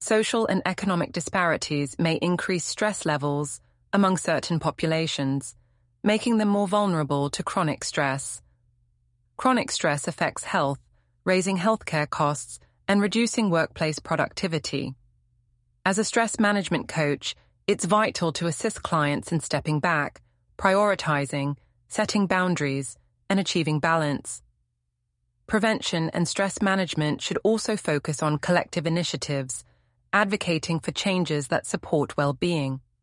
social and economic disparities may increase stress levels among certain populations, making them more vulnerable to chronic stress. Chronic stress affects health, raising healthcare costs and reducing workplace productivity. As a stress management coach, it's vital to assist clients in stepping back, prioritizing, setting boundaries, and achieving balance. Prevention and stress management should also focus on collective initiatives, advocating for changes that support well-being.